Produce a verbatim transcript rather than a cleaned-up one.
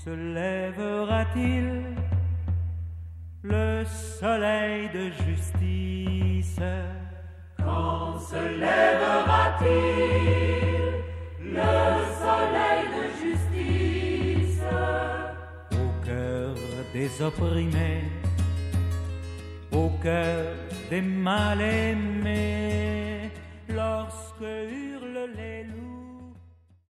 se lèvera-t-il le soleil de justice? Quand se lèvera-t-il le soleil de justice? Au cœur des opprimés, au cœur des mal-aimés, lorsque hurlent les loups.